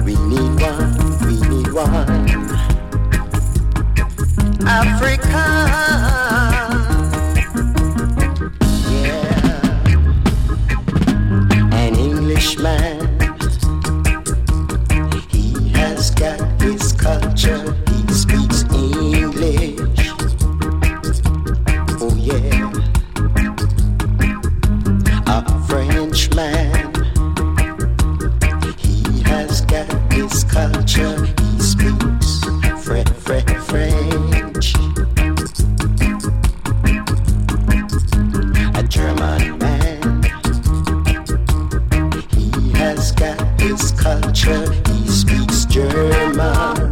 we need one. Africa, yeah. An Englishman, he has got his culture, he speaks English. Oh yeah. A Frenchman, he has got his culture, he speaks French. A German man, he has got his culture, he speaks German.